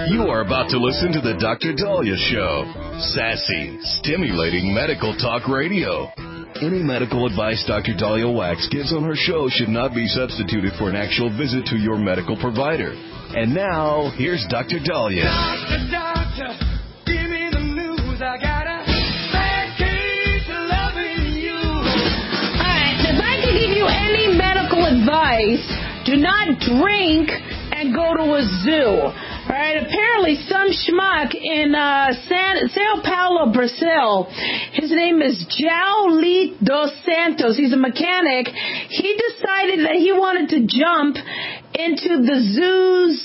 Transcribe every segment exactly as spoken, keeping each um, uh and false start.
You are about to listen to the Doctor Dahlia Show. Sassy, stimulating medical talk radio. Any medical advice Doctor Dahlia Wax gives on her show should not be substituted for an actual visit to your medical provider. And now, here's Doctor Dahlia. Doctor, doctor, give me the news. I got a bad case of loving you. All right, if I can give you any medical advice, do not drink and go to a zoo. All right, apparently some schmuck in uh, San, Sao Paulo, Brazil, his name is João dos Santos. He's a mechanic. He decided that he wanted to jump into the zoo's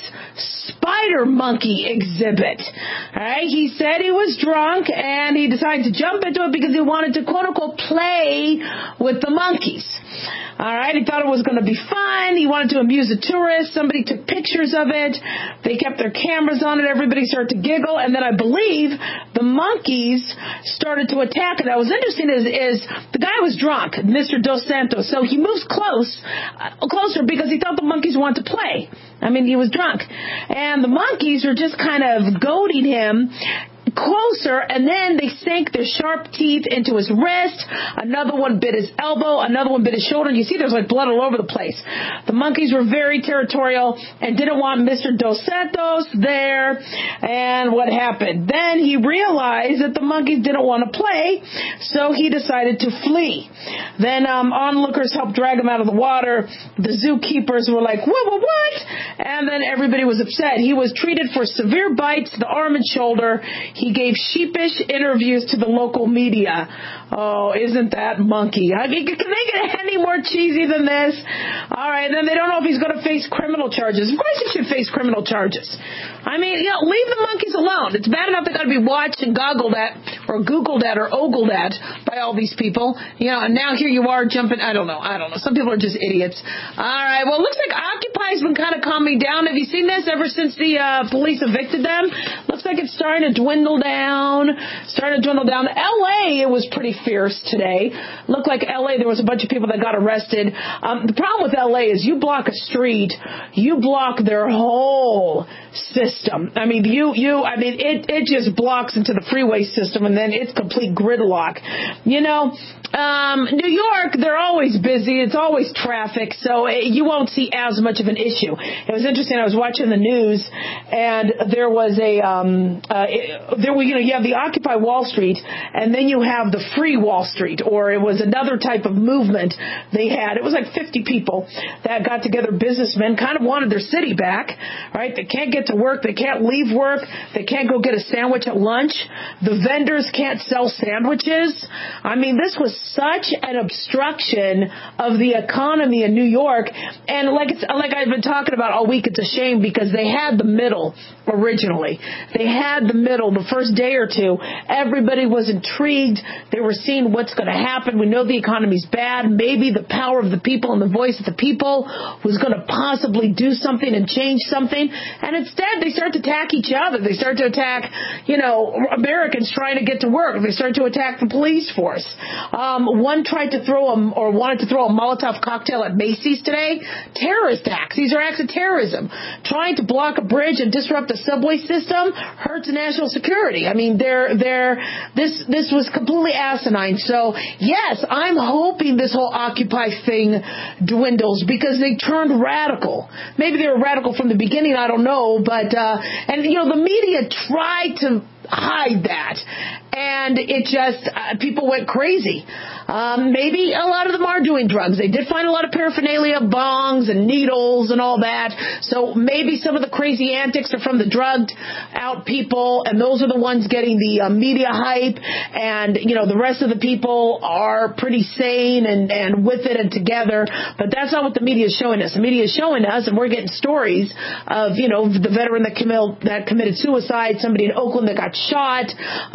spider monkey exhibit. All right, he said he was drunk and he decided to jump into it because he wanted to, quote unquote, play with the monkeys. All right, he thought it was going to be fun. He wanted to amuse the tourists. Somebody took pictures of it. They kept their cameras on it. Everybody started to giggle. And then I believe the monkeys started to attack it. That was interesting is, is the guy was drunk, Mister Dos Santos. So he moves close, uh, closer because he thought the monkeys wanted to play. I mean, he was drunk. And the monkeys were just kind of goading him closer, and then they sank their sharp teeth into his wrist. Another one bit his elbow. Another one bit his shoulder. And you see there's like blood all over the place. The monkeys were very territorial and didn't want Mister Dos Santos there. And what happened? Then he realized that the monkeys didn't want to play, so he decided to flee. Then um, onlookers helped drag him out of the water. The zookeepers were like, what, what, what? And then everybody was upset. He was treated for severe bites to the arm and shoulder. He gave sheepish interviews to the local media. Oh, isn't that monkey? I mean, can they get any more cheesy than this? All right, then they don't know if he's going to face criminal charges. Of course he should face criminal charges. I mean, you know, leave the monkeys alone. It's bad enough they got to be watched and goggled at or Googled at or ogled at by all these people. You know, and now here you are jumping. I don't know. I don't know. Some people are just idiots. All right, well, it looks like Occupy's been kind of calming down. Have you seen this ever since the uh, police evicted them? Looks like it's starting to dwindle down, starting to dwindle down. L A, it was pretty fierce today. Looked like L A, there was a bunch of people that got arrested. Um, the problem with L A is you block a street, you block their whole system. I mean, you, you, I mean, it, it just blocks into the freeway system and then it's complete gridlock. You know, um, New York, they're always busy. It's always traffic, so it, you won't see as much of an issue. It was interesting. I was watching the news and there was a, um, uh, it, there were, you know, you have the Occupy Wall Street and then you have the Free Wall Street, or it was another type of movement they had. It was like fifty people that got together, businessmen, kind of wanted their city back, right? They can't get to work. They can't leave work. They can't go get a sandwich at lunch. The vendors can't sell sandwiches. I mean, this was such an obstruction of the economy in New York. And like it's, like I've been talking about all week, it's a shame because they had the middle originally. They had the middle the first day or two. Everybody was intrigued. They were seeing what's going to happen. We know the economy's bad. Maybe the power of the people and the voice of the people was going to possibly do something and change something. And instead, they start to attack each other. They start to attack, you know, Americans trying to get to work. They start to attack the police force. Um, one tried to throw a, or wanted to throw a Molotov cocktail at Macy's today. Terrorist acts. These are acts of terrorism. Trying to block a bridge and disrupt the subway system hurts national security. I mean, they're, they're, this, this was completely asinine. So, yes, I'm hoping this whole Occupy thing dwindles because they turned radical. Maybe they were radical from the beginning, I don't know, but, uh, and, you know, the media tried to hide that. And it just, uh, people went crazy. Um, maybe a lot of them are doing drugs. They did find a lot of paraphernalia, bongs and needles and all that. So maybe some of the crazy antics are from the drugged out people, and those are the ones getting the uh, media hype. And, you know, the rest of the people are pretty sane and, and with it and together. But that's not what the media is showing us. The media is showing us, and we're getting stories of, you know, the veteran that, commil- that committed suicide, somebody in Oakland that got shot,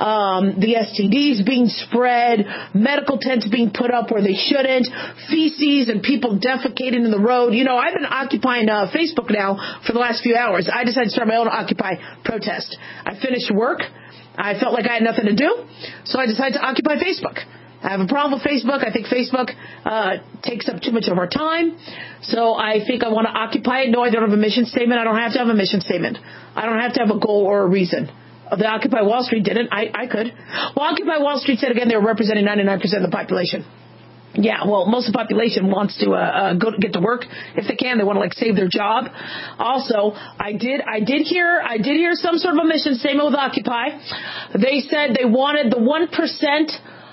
um, the S T Ds being spread, medical tents being put up where they shouldn't, feces and people defecating in the road. You know, I've been occupying uh, Facebook now for the last few hours. I decided to start my own Occupy protest. I finished work. I felt like I had nothing to do, so I decided to occupy Facebook. I have a problem with Facebook. I think Facebook uh, takes up too much of our time. So I think I want to occupy it. No, I don't have a mission statement. I don't have to have a mission statement. I don't have to have a goal or a reason. The Occupy Wall Street didn't. I, I could. Well, Occupy Wall Street said, again, they were representing ninety-nine percent of the population. Yeah, well, most of the population wants to uh, uh, go to get to work if they can. They want to like save their job. Also, I did, I did hear, I did hear some sort of a mission statement with Occupy. They said they wanted the one percent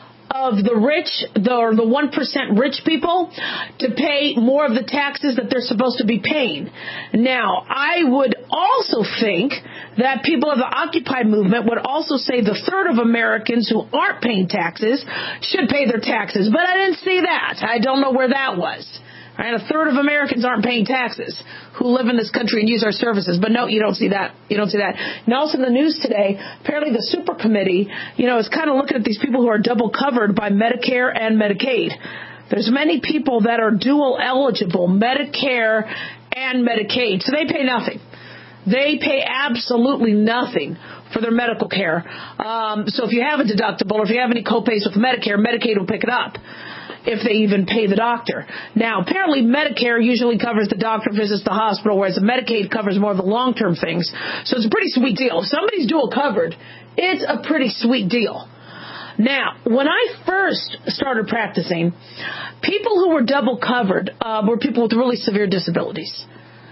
of the rich, the, or the one percent rich people to pay more of the taxes that they're supposed to be paying. Now, I would also think that people of the Occupy movement would also say the third of Americans who aren't paying taxes should pay their taxes. But I didn't see that. I don't know where that was. Right? A third of Americans aren't paying taxes who live in this country and use our services. But no, you don't see that. You don't see that. And also in the news today, apparently the super committee, you know, is kind of looking at these people who are double covered by Medicare and Medicaid. There's many people that are dual eligible, Medicare and Medicaid. So they pay nothing. They pay absolutely nothing for their medical care. Um, so if you have a deductible or if you have any copays with Medicare, Medicaid will pick it up, if they even pay the doctor. Now, apparently Medicare usually covers the doctor visits, the hospital, whereas the Medicaid covers more of the long-term things. So it's a pretty sweet deal. If somebody's dual covered, it's a pretty sweet deal. Now, when I first started practicing, people who were double covered uh, were people with really severe disabilities.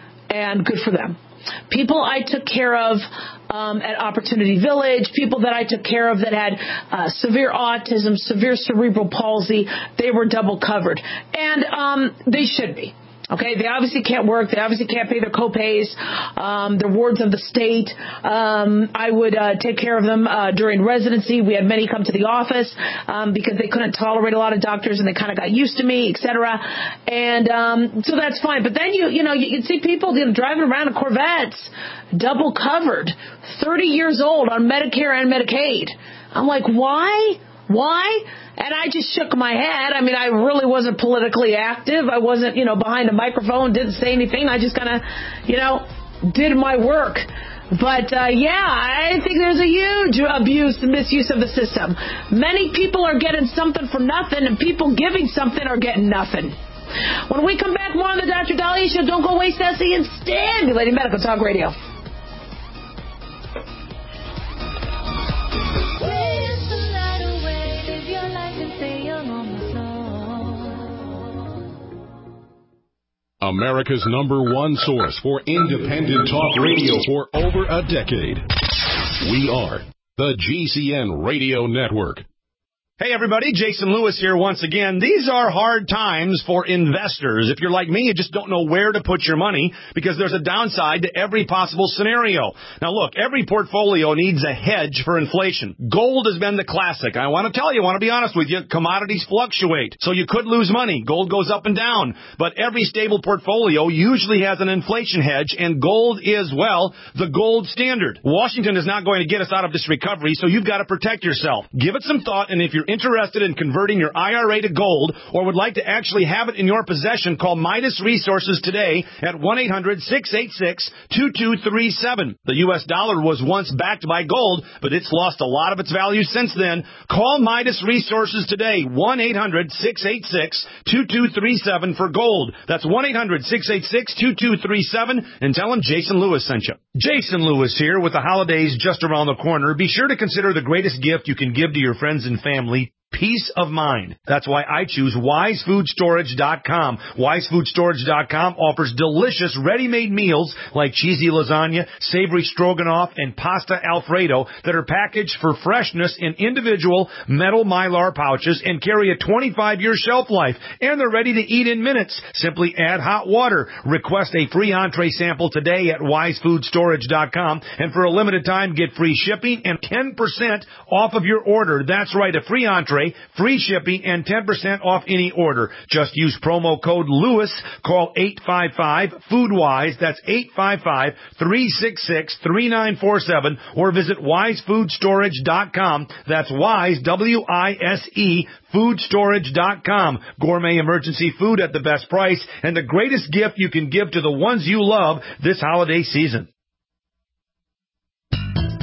And good for them. People I took care of um, at Opportunity Village, people that I took care of that had uh, severe autism, severe cerebral palsy, they were double covered. And um, they should be. Okay, they obviously can't work. They obviously can't pay their copays. Um, they're wards of the state. Um, I would uh, take care of them uh, during residency. We had many come to the office um, because they couldn't tolerate a lot of doctors, and they kind of got used to me, et cetera. And um, so that's fine. But then you, you know, you can see people you know, driving around in Corvettes, double covered, thirty years old on Medicare and Medicaid. I'm like, why? Why? And I just shook my head. I mean, I really wasn't politically active. I wasn't, you know, behind a microphone, didn't say anything. I just kind of, you know, did my work. But, uh, yeah, I think there's a huge abuse and misuse of the system. Many people are getting something for nothing, and people giving something are getting nothing. When we come back, more on the Doctor Dahlia Show. Don't go away, Sassy, and stimulating Medical Talk Radio. America's number one source for independent talk radio for over a decade. We are the G C N Radio Network. Hey everybody, Jason Lewis here once again. These are hard times for investors. If you're like me, you just don't know where to put your money because there's a downside to every possible scenario. Now look, every portfolio needs a hedge for inflation. Gold has been the classic. I want to tell you, I want to be honest with you, commodities fluctuate. So you could lose money. Gold goes up and down. But every stable portfolio usually has an inflation hedge, and gold is, well, the gold standard. Washington is not going to get us out of this recovery, so you've got to protect yourself. Give it some thought, and if you're interested in converting your I R A to gold or would like to actually have it in your possession, call Midas Resources today at one eight hundred six eight six two two three seven. The U S dollar was once backed by gold, but it's lost a lot of its value since then. Call Midas Resources today, one eight hundred six eight six two two three seven for gold. That's one eight hundred six eight six two two three seven, and tell them Jason Lewis sent you. Jason Lewis here with the holidays just around the corner. Be sure to consider the greatest gift you can give to your friends and family: peace of mind. That's why I choose wise food storage dot com. wise food storage dot com offers delicious ready-made meals like cheesy lasagna, savory stroganoff, and pasta alfredo that are packaged for freshness in individual metal Mylar pouches and carry a twenty-five year shelf life. And they're ready to eat in minutes. Simply add hot water. Request a free entree sample today at wise food storage dot com. And for a limited time, get free shipping and ten percent off of your order. That's right, a free entree, free shipping, and ten percent off any order. Just use promo code Lewis. Call eight five five food wise. That's eight five five three six six three nine four seven, or visit wise food storage dot com. That's wise, W I S E, food storage dot com. Gourmet emergency food at the best price and the greatest gift you can give to the ones you love this holiday season.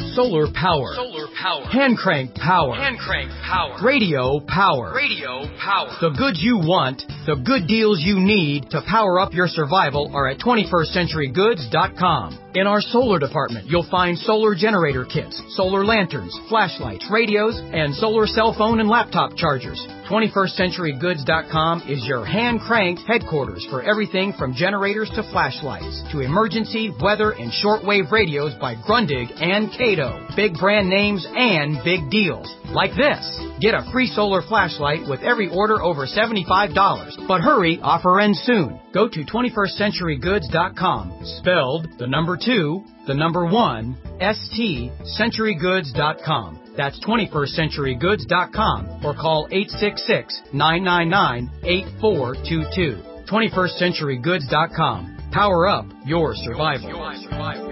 Solar power. Solar power. Hand crank power. Hand crank power. Radio power. Radio power. The goods you want, the good deals you need to power up your survival are at twenty-first century goods dot com. In our solar department, you'll find solar generator kits, solar lanterns, flashlights, radios, and solar cell phone and laptop chargers. twenty-first century goods dot com is your hand-cranked headquarters for everything from generators to flashlights to emergency, weather, and shortwave radios by Grundig and Cato. Big brand names and big deals. Like this. Get a free solar flashlight with every order over seventy-five dollars. But hurry, offer ends soon. Go to twenty-first century goods dot com, spelled the number two, the number one, S T, century goods dot com. That's twenty-first century goods dot com or call eight six six, nine nine nine, eight four two two. twenty-first century goods dot com. Power up your survival. Your survival.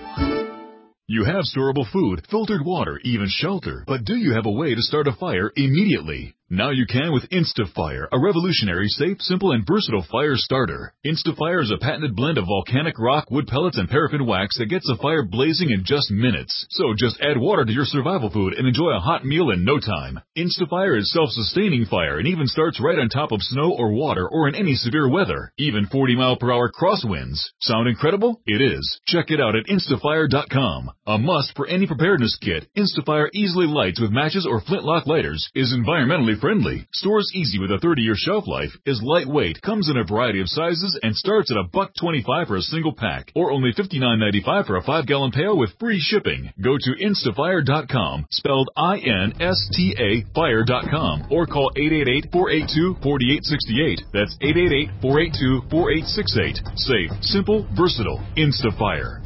You have storable food, filtered water, even shelter. But do you have a way to start a fire immediately? Now you can with InstaFire, a revolutionary, safe, simple, and versatile fire starter. InstaFire is a patented blend of volcanic rock, wood pellets, and paraffin wax that gets a fire blazing in just minutes. So just add water to your survival food and enjoy a hot meal in no time. InstaFire is self-sustaining fire and even starts right on top of snow or water or in any severe weather, even forty mile per hour crosswinds. Sound incredible? It is. Check it out at instafire dot com. A must for any preparedness kit, InstaFire easily lights with matches or flintlock lighters, is environmentally friendly, stores easy with a thirty year shelf life, is lightweight, comes in a variety of sizes, and starts at a buck twenty-five for a single pack, or only fifty-nine ninety-five for a five gallon pail with free shipping. Go to instafire dot com, spelled I N S T A fire dot com, or call eight eight eight, four eight two, four eight six eight. That's eight eight eight, four eight two, four eight six eight. Safe, simple, versatile. InstaFire.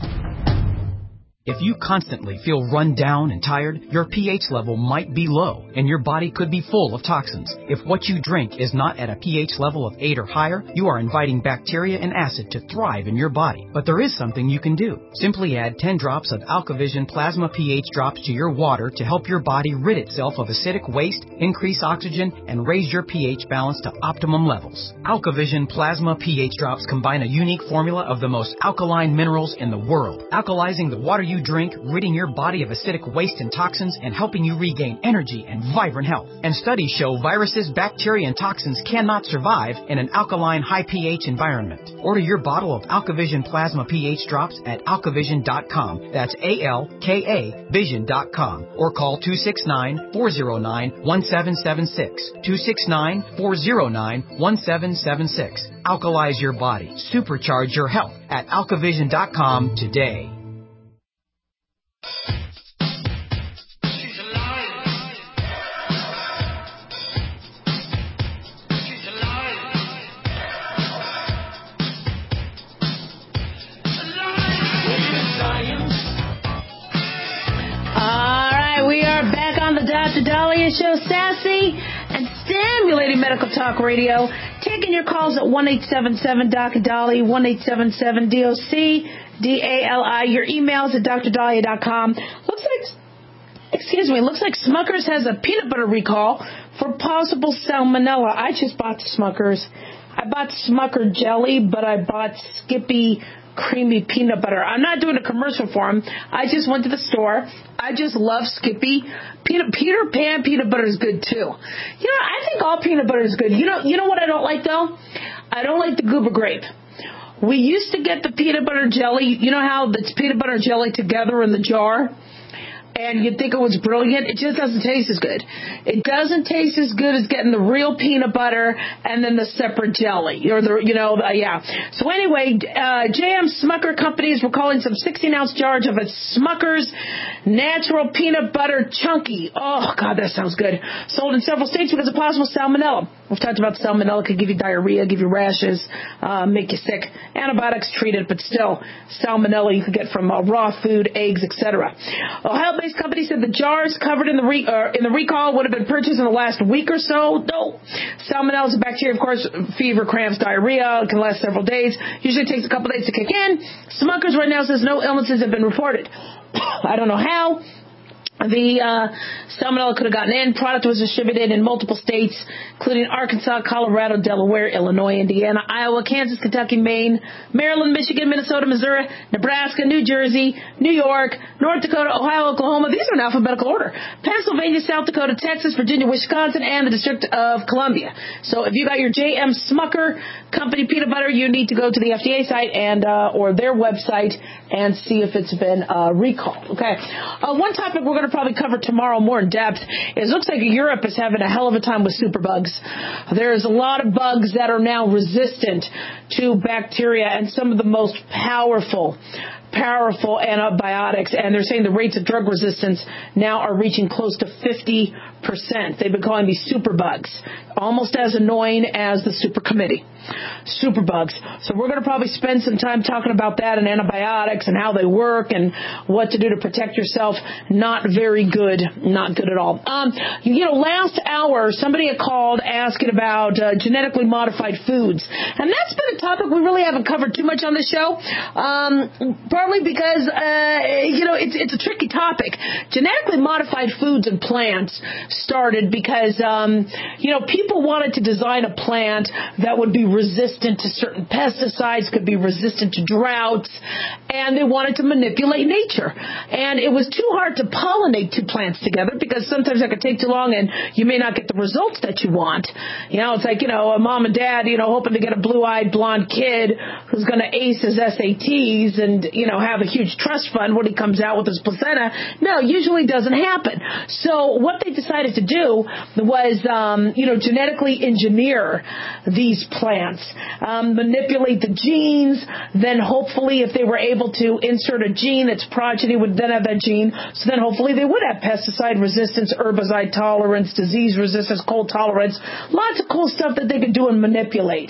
If you constantly feel run down and tired, your pH level might be low, and your body could be full of toxins. If what you drink is not at a pH level of eight or higher, you are inviting bacteria and acid to thrive in your body. But there is something you can do. Simply add ten drops of AlkaVision Plasma pH drops to your water to help your body rid itself of acidic waste, increase oxygen, and raise your pH balance to optimum levels. AlkaVision Plasma pH drops combine a unique formula of the most alkaline minerals in the world, alkalizing the water you drink, ridding your body of acidic waste and toxins, and helping you regain energy and vibrant health. And studies show viruses, bacteria, and toxins cannot survive in an alkaline, high pH environment. Order your bottle of AlkaVision Plasma pH drops at alkavision dot com. That's A L K A vision dot com. Or call two six nine, four zero nine, one seven seven six. two six nine, four zero nine, one seven seven six. Alkalize your body. Supercharge your health at alkavision dot com today. Doctor Dahlia Show, sassy and stimulating medical talk radio. Taking your calls at one eight seven seven D O C Dali, one eight seven seven D O C D A L I. Your emails at dr dahlia dot com. Looks like, excuse me, looks like Smucker's has a peanut butter recall for possible salmonella. I just bought the Smucker's. I bought Smucker jelly, but I bought Skippy creamy peanut butter. I'm not doing a commercial for them. I just went to the store. I just love Skippy. Peanut, Peter Pan peanut butter is good too. You know, I think all peanut butter is good. You know, you know what I don't like though? I don't like the Goober grape. We used to get the peanut butter jelly. You know how it's peanut butter and jelly together in the jar? And you'd think it was brilliant. It just doesn't taste as good. It doesn't taste as good as getting the real peanut butter and then the separate jelly. Or the, you know, uh, yeah. So anyway, uh, J M Smucker Company is recalling some sixteen ounce jars of its Smucker's Natural Peanut Butter Chunky. Oh, God, that sounds good. Sold in several states because of possible salmonella. We've talked about salmonella could give you diarrhea, give you rashes, uh, make you sick. Antibiotics treat it, but still, salmonella you could get from uh, raw food, eggs, et cetera. Ohio-based company said the jars covered in the re- uh, in the recall would have been purchased in the last week or so. No. Salmonella is a bacteria, of course, fever, cramps, diarrhea. It can last several days. Usually takes a couple days to kick in. Smucker's right now says no illnesses have been reported. I don't know how. The uh, salmonella could have gotten in. Product was distributed in multiple states, including Arkansas, Colorado, Delaware, Illinois, Indiana, Iowa, Kansas, Kentucky, Maine, Maryland, Michigan, Minnesota, Missouri, Nebraska, New Jersey, New York, North Dakota, Ohio, Oklahoma. These are in alphabetical order. Pennsylvania, South Dakota, Texas, Virginia, Wisconsin, and the District of Columbia. So if you got your J M Smucker Company peanut butter, you need to go to the F D A site and uh, or their website and see if it's been uh, recalled. Okay. Uh, one topic we're going to probably cover tomorrow more in depth is it looks like Europe is having a hell of a time with superbugs. There's a lot of bugs that are now resistant to bacteria and some of the most powerful powerful antibiotics, and they're saying the rates of drug resistance now are reaching close to fifty percent. They've been calling these superbugs, almost as annoying as the super committee. Superbugs. So we're going to probably spend some time talking about that and antibiotics and how they work and what to do to protect yourself. Not very good. Not good at all. Um, you know, last hour, somebody had called asking about uh, genetically modified foods. And that's been a topic we really haven't covered too much on the show. Um, partly because, uh, you know, it's, it's a tricky topic. Genetically modified foods and plants started because, um, you know, people wanted to design a plant that would be resistant to certain pesticides, could be resistant to droughts, and they wanted to manipulate nature. And it was too hard to pollinate two plants together because sometimes that could take too long and you may not get the results that you want. You know, it's like, you know, a mom and dad, you know, hoping to get a blue-eyed blonde kid who's going to ace his S A Ts and, you know, have a huge trust fund when he comes out with his placenta. No, usually doesn't happen. So what they decided to do was, um, you know, genetically engineer these plants. Um, manipulate the genes, then hopefully if they were able to insert a gene, its progeny would then have that gene, so then hopefully they would have pesticide resistance, herbicide tolerance, disease resistance, cold tolerance, lots of cool stuff that they could do and manipulate.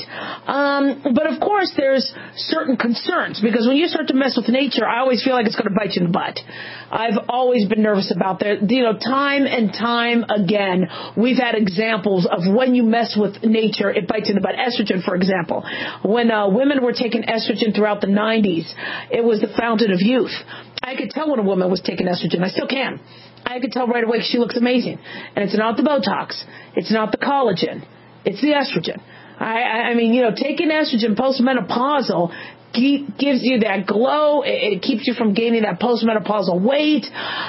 Um, but of course there's certain concerns, because when you start to mess with nature, I always feel like it's going to bite you in the butt. I've always been nervous about that. You know, time and time again, we've had examples of when you mess with nature, it bites you in the butt. Estrogen, for example. When uh, women were taking estrogen throughout the nineties, it was the fountain of youth. I could tell when a woman was taking estrogen. I still can. I could tell right away she looks amazing. And it's not the Botox. It's not the collagen. It's the estrogen. I, I mean, you know, taking estrogen postmenopausal gives you that glow. It keeps you from gaining that postmenopausal weight.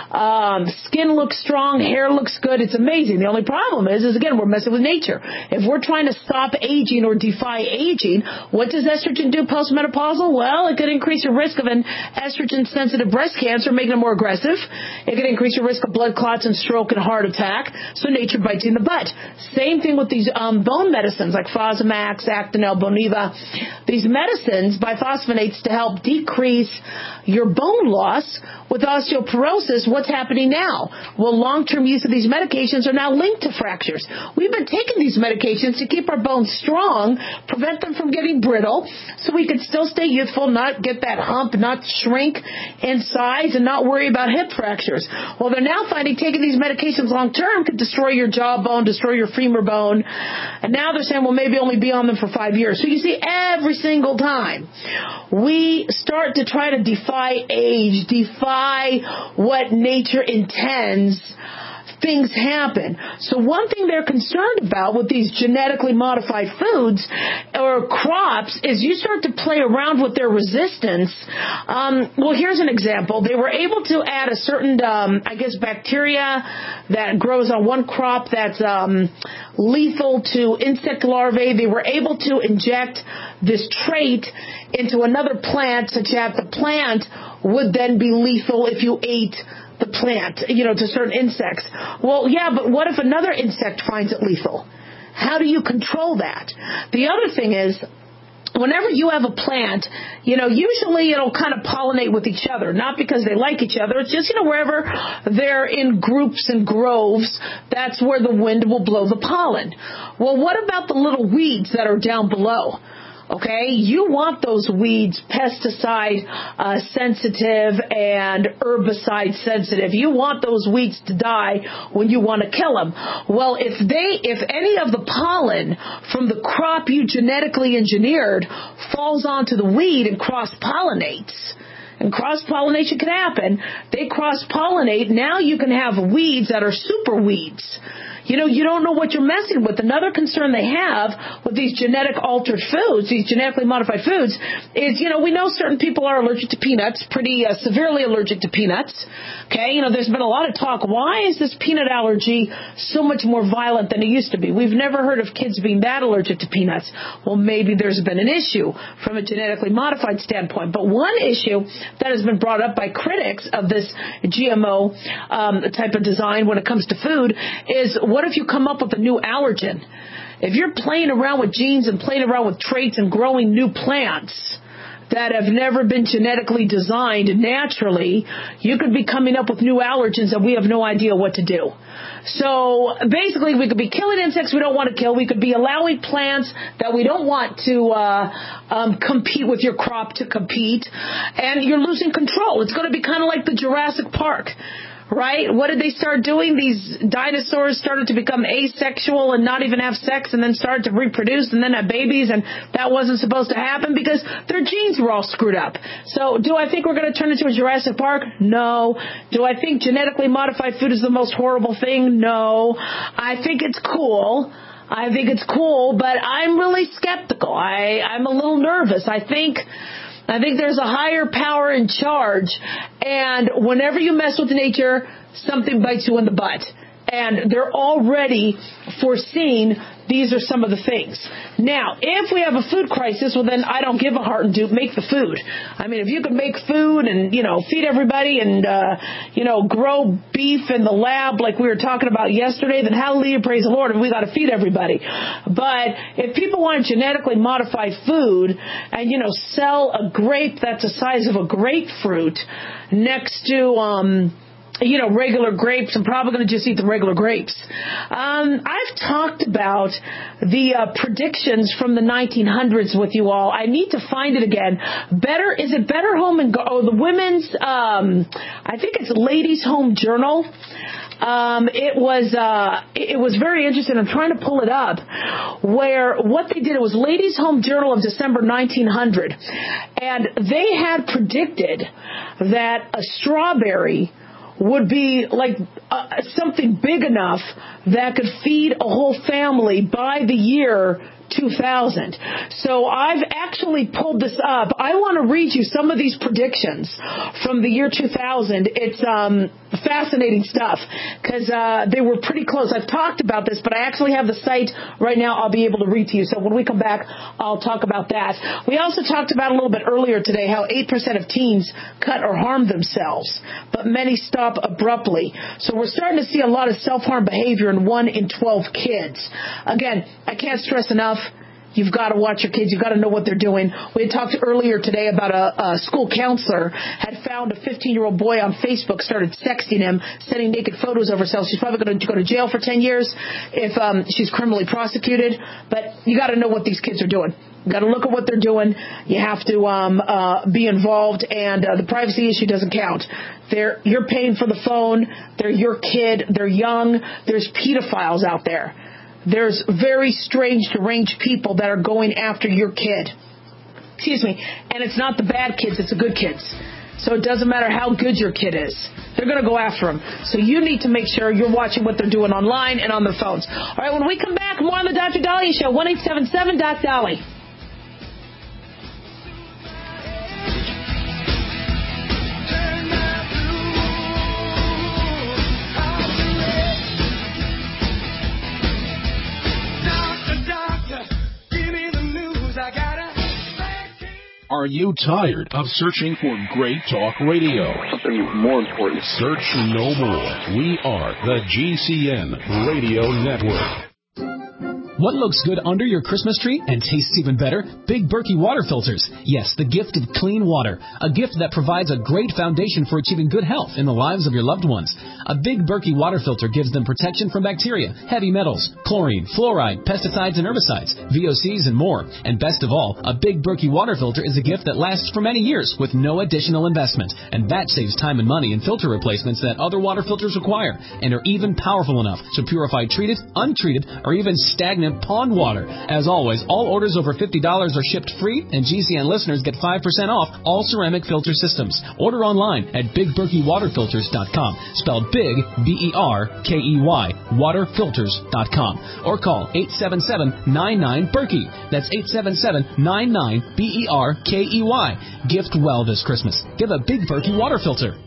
Um, skin looks strong. Hair looks good. It's amazing. The only problem is, is again, we're messing with nature. If we're trying to stop aging or defy aging, what does estrogen do postmenopausal? Well, it could increase your risk of an estrogen-sensitive breast cancer, making it more aggressive. It could increase your risk of blood clots and stroke and heart attack. So nature bites you in the butt. Same thing with these um, bone medicines like Fosamax, Actonel, Boniva. These medicines, bisphosphonates, to help decrease your bone loss. With osteoporosis, what's happening now? Well, long-term use of these medications are now linked to fractures. We've been taking these medications to keep our bones strong, prevent them from getting brittle, so we can still stay youthful, not get that hump, not shrink in size, and not worry about hip fractures. Well, they're now finding taking these medications long-term could destroy your jawbone, destroy your femur bone, and now they're saying, well, maybe only be on them for five years. So you see, every single time we start to try to defy age, defy what nature intends, things happen. So one thing they're concerned about with these genetically modified foods or crops is you start to play around with their resistance. Um, well, here's an example. They were able to add a certain, um, I guess, bacteria that grows on one crop that's um, lethal to insect larvae. They were able to inject this trait into another plant such that the plant would then be lethal if you ate the plant, you know, to certain insects. Well, yeah, but what if another insect finds it lethal? How do you control that? The other thing is, whenever you have a plant, you know, usually it'll kind of pollinate with each other, not because they like each other. It's just, you know, wherever they're in groups and groves, that's where the wind will blow the pollen. Well, what about the little weeds that are down below? Okay, you want those weeds pesticide uh, sensitive and herbicide sensitive. You want those weeds to die when you want to kill them. Well, if they, if any of the pollen from the crop you genetically engineered falls onto the weed and cross-pollinates, and cross-pollination can happen. They cross-pollinate. Now you can have weeds that are super weeds. You know, you don't know what you're messing with. Another concern they have with these genetic altered foods, these genetically modified foods, is, you know, we know certain people are allergic to peanuts, pretty uh, severely allergic to peanuts. Okay, you know, there's been a lot of talk. Why is this peanut allergy so much more violent than it used to be? We've never heard of kids being that allergic to peanuts. Well, maybe there's been an issue from a genetically modified standpoint. But one issue that has been brought up by critics of this G M O um, type of design when it comes to food is, what if you come up with a new allergen? If you're playing around with genes and playing around with traits and growing new plants that have never been genetically designed naturally, you could be coming up with new allergens and we have no idea what to do. So basically, we could be killing insects we don't want to kill. We could be allowing plants that we don't want to uh, um, compete with your crop to compete. And you're losing control. It's going to be kind of like the Jurassic Park. Right? What did they start doing? These dinosaurs started to become asexual and not even have sex, and then started to reproduce and then have babies, and that wasn't supposed to happen because their genes were all screwed up. So do I think we're going to turn into a Jurassic Park? No. Do I think genetically modified food is the most horrible thing? No. I think it's cool. I think it's cool, but I'm really skeptical. I, I'm a little nervous. I think... I think there's a higher power in charge, and whenever you mess with nature, something bites you in the butt. And they're already foreseeing these are some of the things. Now, if we have a food crisis, well, then I don't give a heart and do make the food. I mean, if you could make food and, you know, feed everybody and, uh, you know, grow beef in the lab like we were talking about yesterday, then hallelujah, praise the Lord, and we got to feed everybody. But if people want genetically modified food and, you know, sell a grape that's the size of a grapefruit next to, um, you know, regular grapes, I'm probably going to just eat the regular grapes. Um, I've talked about the uh, predictions from the nineteen hundreds with you all. I need to find it again. Better, is it Better Home and, oh, the women's, um, I think it's Ladies Home Journal. Um, it was, uh, it was very interesting. I'm trying to pull it up where what they did, it was Ladies Home Journal of December nineteen hundred. And they had predicted that a strawberry would be like uh, something big enough that could feed a whole family by the year two thousand. So I've actually pulled this up. I want to read you some of these predictions from the year two thousand. It's um, fascinating stuff because uh, they were pretty close. I've talked about this, but I actually have the site right now I'll be able to read to you. So when we come back, I'll talk about that. We also talked about a little bit earlier today how eight percent of teens cut or harm themselves, but many stop abruptly. So we're starting to see a lot of self-harm behavior in one in twelve kids. Again, I can't stress enough, you've got to watch your kids. You've got to know what they're doing. We had talked earlier today about a, a school counselor had found a fifteen-year-old boy on Facebook, started sexting him, sending naked photos of herself. She's probably going to go to jail for ten years if um, she's criminally prosecuted. But you got to know what these kids are doing. You got to look at what they're doing. You have to um, uh, be involved, and uh, the privacy issue doesn't count. They're, you're paying for the phone. They're your kid. They're young. There's pedophiles out there. There's very strange, deranged people that are going after your kid. Excuse me. And it's not the bad kids, it's the good kids. So it doesn't matter how good your kid is. They're going to go after them. So you need to make sure you're watching what they're doing online and on their phones. All right, when we come back, more on the Doctor Daliah Show, one eight seven seven Doc Dolly. Are you tired of searching for great talk radio? Something more important. Search no more. We are the G C N Radio Network. What looks good under your Christmas tree and tastes even better? Big Berkey water filters. Yes, the gift of clean water. A gift that provides a great foundation for achieving good health in the lives of your loved ones. A Big Berkey water filter gives them protection from bacteria, heavy metals, chlorine, fluoride, pesticides and herbicides, V O Cs and more. And best of all, a Big Berkey water filter is a gift that lasts for many years with no additional investment. And that saves time and money in filter replacements that other water filters require and are even powerful enough to purify treated, untreated, or even stagnant stagnant pond water. As always, all orders over fifty dollars are shipped free, and G C N listeners get five percent off all ceramic filter systems. Order online at big berkey water filters dot com, spelled big, B E R K E Y, water filters dot com, or call eight seven seven, nine nine, Berkey. That's eight seven seven, nine nine, B E R K E Y. Gift well this Christmas. Give a Big Berkey water filter.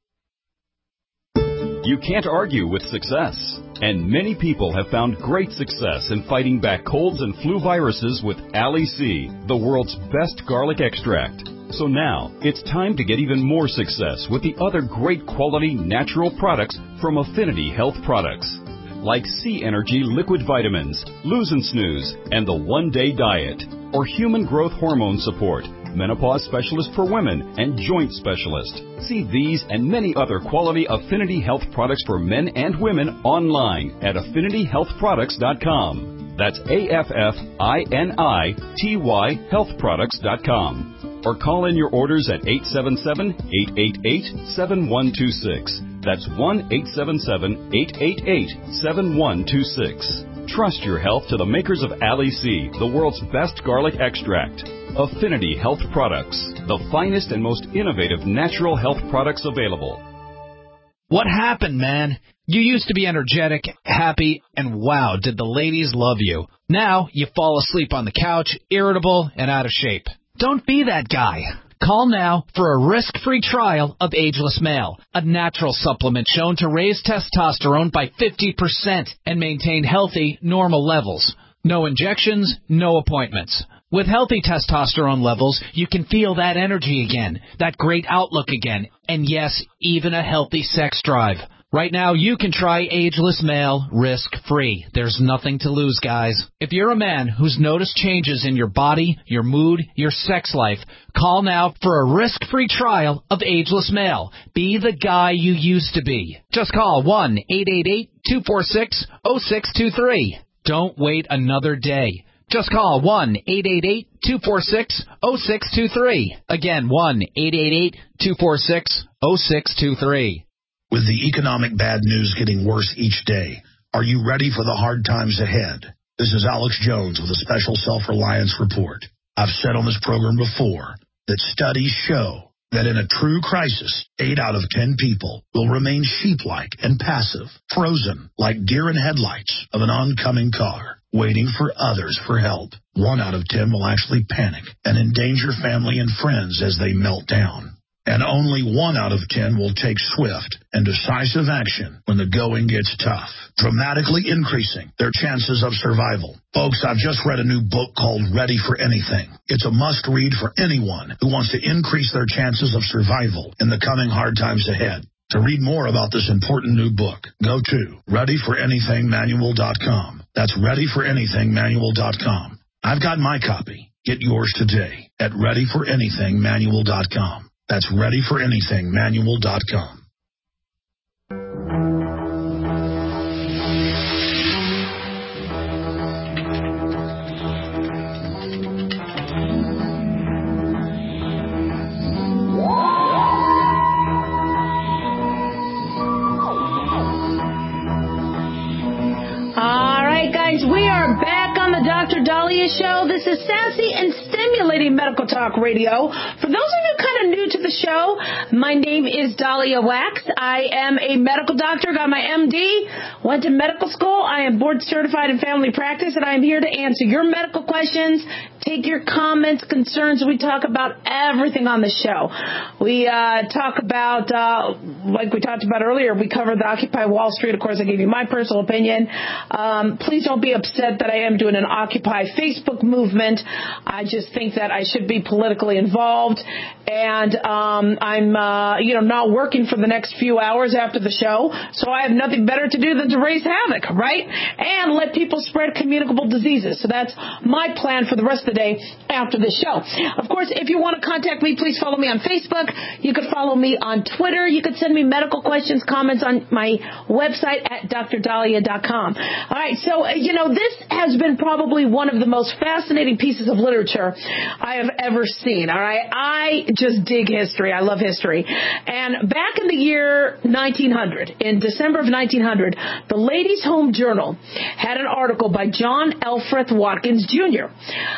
You can't argue with success. And many people have found great success in fighting back colds and flu viruses with Ali C, the world's best garlic extract. So now, it's time to get even more success with the other great quality natural products from Affinity Health Products, like C Energy Liquid Vitamins, Lose and Snooze, and the One Day Diet, or Human Growth Hormone Support, Menopause Specialist for Women, and Joint Specialist. See these and many other quality Affinity Health products for men and women online at affinity health products dot com. That's A F F I N I T Y health products dot com. Or call in your orders at eight seven seven, eight eight eight, seven one two six. That's one eight seven seven, eight eight eight, seven one two six. Trust your health to the makers of Ali C, the world's best garlic extract. Affinity Health Products, the finest and most innovative natural health products available. What happened, man? You used to be energetic, happy, and wow, did the ladies love you. Now you fall asleep on the couch, irritable, and out of shape. Don't be that guy. Call now for a risk-free trial of Ageless Male, a natural supplement shown to raise testosterone by fifty percent and maintain healthy, normal levels. No injections, no appointments. With healthy testosterone levels, you can feel that energy again, that great outlook again, and yes, even a healthy sex drive. Right now, you can try Ageless Male risk-free. There's nothing to lose, guys. If you're a man who's noticed changes in your body, your mood, your sex life, call now for a risk-free trial of Ageless Male. Be the guy you used to be. Just call one eight eight eight, two four six, zero six two three. Don't wait another day. Just call one eight eight eight, two four six, zero six two three. Again, one eight eight eight, two four six, zero six two three. With the economic bad news getting worse each day, are you ready for the hard times ahead? This is Alex Jones with a special self-reliance report. I've said on this program before that studies show that in a true crisis, eight out of ten people will remain sheep-like and passive, frozen like deer in headlights of an oncoming car, waiting for others for help. One out of ten will actually panic and endanger family and friends as they melt down. And only one out of ten will take swift and decisive action when the going gets tough, dramatically increasing their chances of survival. Folks, I've just read a new book called Ready for Anything. It's a must-read for anyone who wants to increase their chances of survival in the coming hard times ahead. To read more about this important new book, go to ready for anything manual dot com. That's ready for anything manual dot com. I've got my copy. Get yours today at ready for anything manual dot com. That's ready for anything manual dot com. All right, guys, we are back on the Doctor Dahlia Show. This is sassy and stimulating medical talk radio. For those of you kind of new to the show, my name is Dahlia Wax. I am a medical doctor, got my M D, went to medical school. I am board certified in family practice, and I am here to answer your medical questions, take your comments, concerns. We talk about everything on the show. We uh, talk about, uh, like we talked about earlier, we covered the Occupy Wall Street. Of course, I gave you my personal opinion. Um, please don't be upset that I am doing an Occupy Facebook movement. I just think that I should be politically involved, and um, I'm, uh, you know, not working for the next few hours after the show, so I have nothing better to do than to raise havoc, right? And let people spread communicable diseases. So that's my plan for the rest of the day after the show. Of course, if you want to contact me, please follow me on Facebook. You could follow me on Twitter. You could send me medical questions, comments on my website at dr dahlia dot com. All right, so, uh, you know, this has been probably one of the most fascinating pieces of literature I have ever seen, all right? I just dig history. I love history. And back in the year nineteen hundred, in December of nineteen hundred, the Ladies' Home Journal had an article by John Elfreth Watkins Junior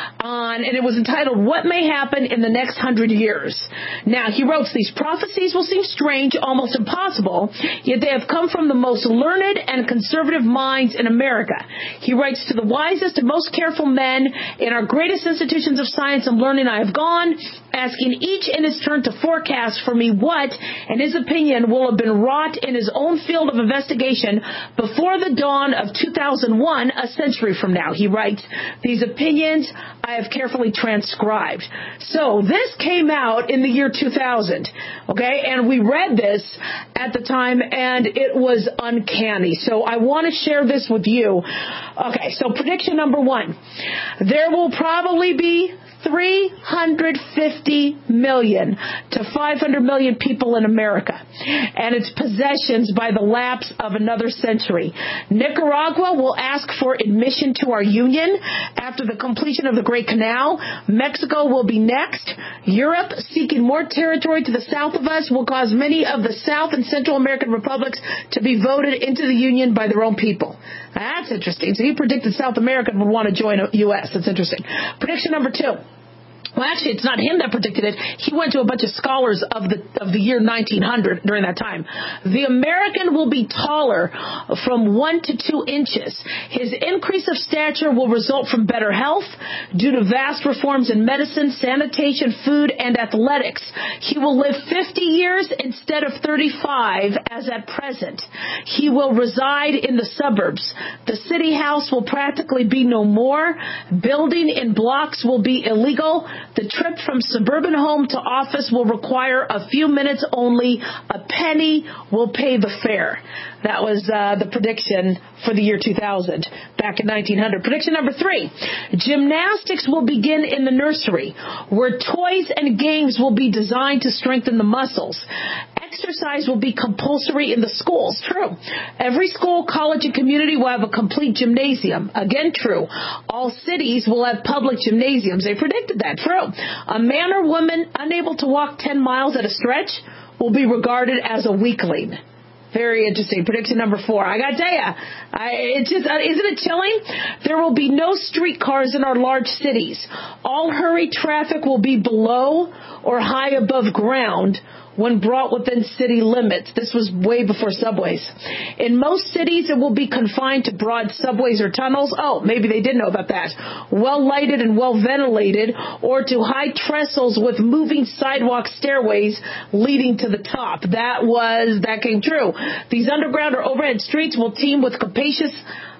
on, and it was entitled, What May Happen in the Next Hundred Years. Now, he wrote, these prophecies will seem strange, almost impossible, yet they have come from the most learned and conservative minds in America. He writes, to the wisest and most careful men in our greatest institutions of science and learning I have gone, asking each in his turn to forecast for me what, in his opinion, will have been wrought in his own field of investigation before the dawn of two thousand one, a century from now. He writes, these opinions I have carefully transcribed. So this came out in the year two thousand, okay, and we read this at the time, and it was uncanny. So I want to share this with you. Okay, so prediction number one, there will probably be three hundred fifty million to five hundred million people in America and its possessions by the lapse of another century. Nicaragua will ask for admission to our union after the completion of the Great Canal. Mexico will be next. Europe, seeking more territory to the south of us, will cause many of the South and Central American republics to be voted into the union by their own people. That's interesting. So he predicted South America would want to join the U S. That's interesting. Prediction number two. Well, actually, it's not him that predicted it. He went to a bunch of scholars of the of the year nineteen hundred during that time. The American will be taller from one to two inches. His increase of stature will result from better health due to vast reforms in medicine, sanitation, food, and athletics. He will live fifty years instead of thirty-five as at present. He will reside in the suburbs. The city house will practically be no more. Building in blocks will be illegal. The trip from suburban home to office will require a few minutes only. A penny will pay the fare. That was uh, the prediction for the year two thousand, back in nineteen hundred. Prediction number three. Gymnastics will begin in the nursery, where toys and games will be designed to strengthen the muscles. Exercise will be compulsory in the schools. True. Every school, college, and community will have a complete gymnasium. Again, true. All cities will have public gymnasiums. They predicted that. True. A man or woman unable to walk ten miles at a stretch will be regarded as a weakling. Very interesting. Prediction number four. I got to tell you, I, it's just, uh, isn't it chilling? There will be no streetcars in our large cities. All hurry traffic will be below or high above ground when brought within city limits. This was way before subways. In most cities, it will be confined to broad subways or tunnels. Oh, maybe they did know about that. Well lighted and well ventilated, or to high trestles with moving sidewalk stairways leading to the top. That was, that came true. These underground or overhead streets will teem with capacious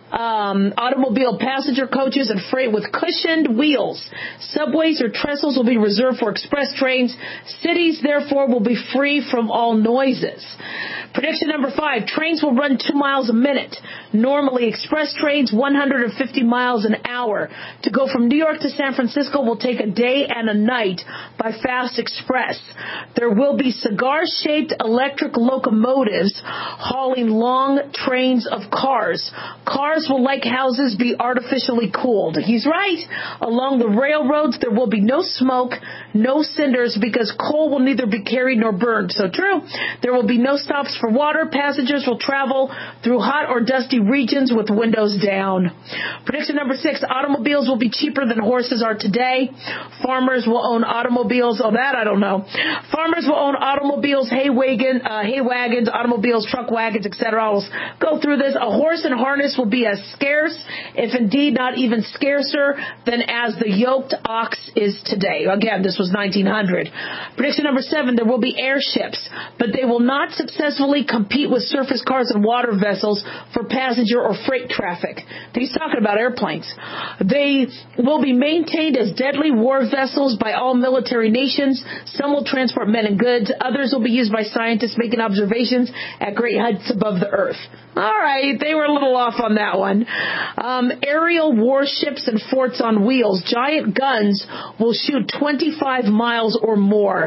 Um, automobile passenger coaches and freight with cushioned wheels. Subways or trestles will be reserved for express trains. Cities, therefore, will be free from all noises. Prediction number five, trains will run two miles a minute. Normally, express trains one hundred fifty miles an hour. To go from New York to San Francisco will take a day and a night by Fast Express. There will be cigar-shaped electric locomotives hauling long trains of cars. Cars will, like houses, be artificially cooled. He's right. Along the railroads, there will be no smoke, no cinders, because coal will neither be carried nor burned. So true. There will be no stops for water. Passengers will travel through hot or dusty regions with windows down. Prediction number six, automobiles will be cheaper than horses are today. Farmers will own automobiles. Oh, that I don't know. Farmers will own automobiles, hay wagon, uh, hay wagons, automobiles, truck wagons, et cetera. I'll go through this. A horse and harness will be as scarce, if indeed not even scarcer, than as the yoked ox is today. Again, this was nineteen hundred. Prediction number seven, there will be airships, but they will not successfully compete with surface cars and water vessels for passenger or freight traffic. He's talking about airplanes. They will be maintained as deadly war vessels by all military nations. Some will transport men and goods. Others will be used by scientists making observations at great heights above the earth. All right, they were a little off on that one. Um, aerial warships and forts on wheels. Giant guns will shoot twenty-five miles or more.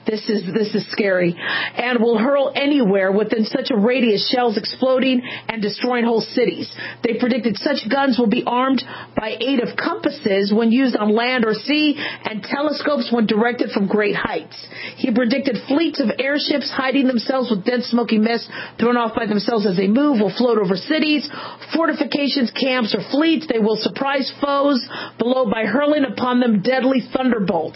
This is this is scary, and will hurl anywhere within such a radius, shells exploding and destroying whole cities. They predicted such guns will be armed by aid of compasses when used on land or sea, and telescopes when directed from great heights. He predicted fleets of airships hiding themselves with dense smoky mist thrown off by themselves as they move will float over cities, fortifications, camps, or fleets. They will surprise foes below by hurling upon them deadly thunderbolts.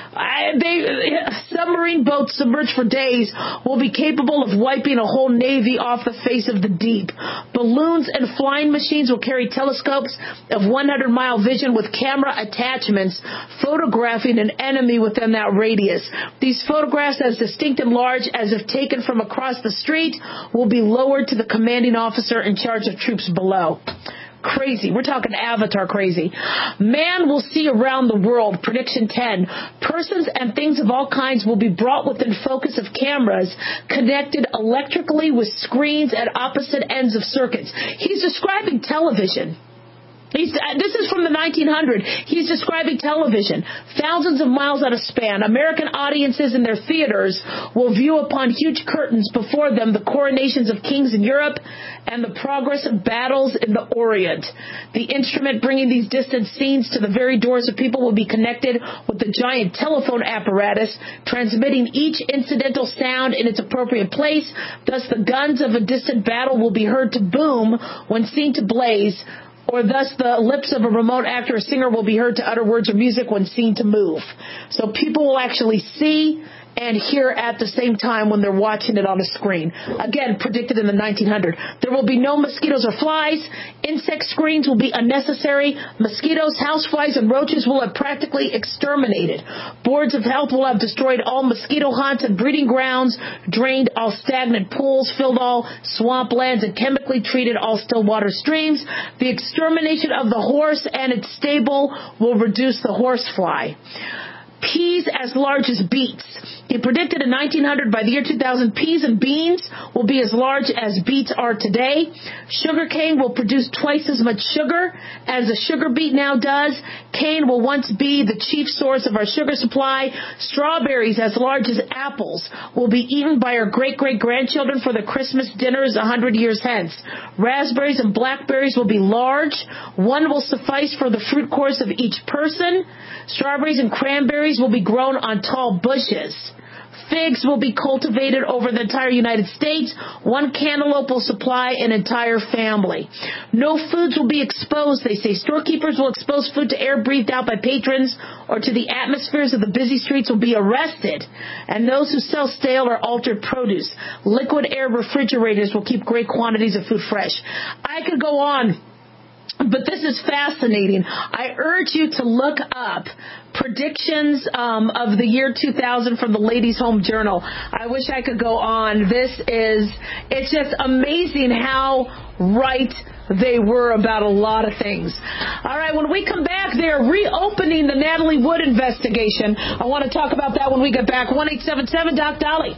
I, they, submarine boats submerged for days will be capable of wiping a whole navy off the face of the deep. Balloons and flying machines will carry telescopes of one hundred mile vision with camera attachments photographing an enemy within that radius. These photographs, as distinct and large as if taken from across the street, will be lowered to the commanding officer in charge of troops below. Crazy. We're talking Avatar crazy. Man will see around the world. Prediction ten. Persons and things of all kinds will be brought within focus of cameras connected electrically with screens at opposite ends of circuits. He's describing television. He's, this is from the nineteen hundreds. He's describing television. Thousands of out of span. American audiences in their theaters will view upon huge curtains before them the coronations of kings in Europe and the progress of battles in the Orient. The instrument bringing these distant scenes to the very doors of people will be connected with the giant telephone apparatus, transmitting each incidental sound in its appropriate place. Thus, the guns of a distant battle will be heard to boom when seen to blaze, or thus the lips of a remote actor or singer will be heard to utter words or music when seen to move. So people will actually see and hear at the same time when they're watching it on a screen. Again, predicted in the nineteen hundreds. There will be no mosquitoes or flies. Insect screens will be unnecessary. Mosquitoes, houseflies, and roaches will have practically exterminated. Boards of health will have destroyed all mosquito haunts and breeding grounds, drained all stagnant pools, filled all swamplands, and chemically treated all still water streams. The extermination of the horse and its stable will reduce the horsefly. Peas as large as beets. He predicted in nineteen hundred by the year two thousand, peas and beans will be as large as beets are today. Sugarcane will produce twice as much sugar as a sugar beet now does. Cane will once be the chief source of our sugar supply. Strawberries as large as apples will be eaten by our great-great-grandchildren for the Christmas dinners a hundred years hence. Raspberries and blackberries will be large. One will suffice for the fruit course of each person. Strawberries and cranberries will be grown on tall bushes. Figs will be cultivated over the entire United States. One cantaloupe will supply an entire family. No foods will be exposed, they say. Storekeepers will expose food to air breathed out by patrons or to the atmospheres of the busy streets will be arrested. And those who sell stale or altered produce. Liquid air refrigerators will keep great quantities of food fresh. I could go on, but this is fascinating. I urge you to look up predictions um, of the year two thousand from the Ladies' Home Journal. I wish I could go on. This is, it's just amazing how right they were about a lot of things. All right, when we come back, they're reopening the Natalie Wood investigation. I want to talk about that when we get back. one eight seven seven Doc Dolly.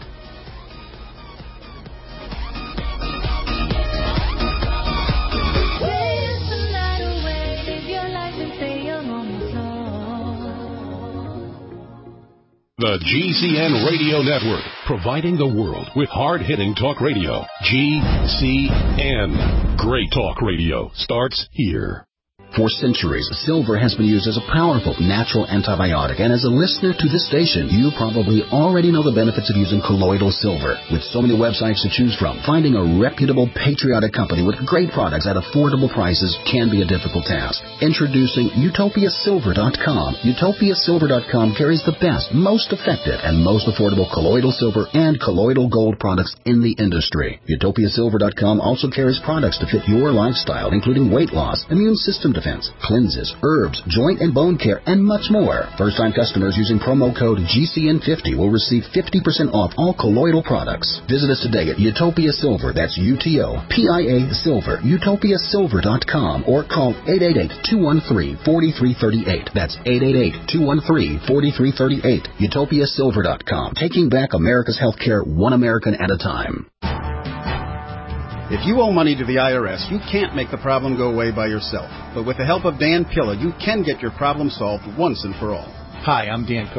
The G C N Radio Network, providing the world with hard-hitting talk radio. G C N. Great talk radio starts here. For centuries, silver has been used as a powerful natural antibiotic, and as a listener to this station, you probably already know the benefits of using colloidal silver. With so many websites to choose from, finding a reputable, patriotic company with great products at affordable prices can be a difficult task. Introducing Utopia Silver dot com. Utopia Silver dot com carries the best, most effective, and most affordable colloidal silver and colloidal gold products in the industry. Utopia Silver dot com also carries products to fit your lifestyle, including weight loss, immune system defense, cleanses, herbs, joint and bone care, and much more. First-time customers using promo code G C N fifty will receive fifty percent off all colloidal products. Visit us today at Utopia Silver, that's U T O P I A Silver, Utopia Silver dot com, or call eight eight eight, two one three, four three three eight. That's eight eight eight, two one three, four three three eight. Utopia Silver dot com, taking back America's healthcare one American at a time. If you owe money to the I R S, you can't make the problem go away by yourself. But with the help of Dan Pilla, you can get your problem solved once and for all. Hi, I'm Dan Pilla.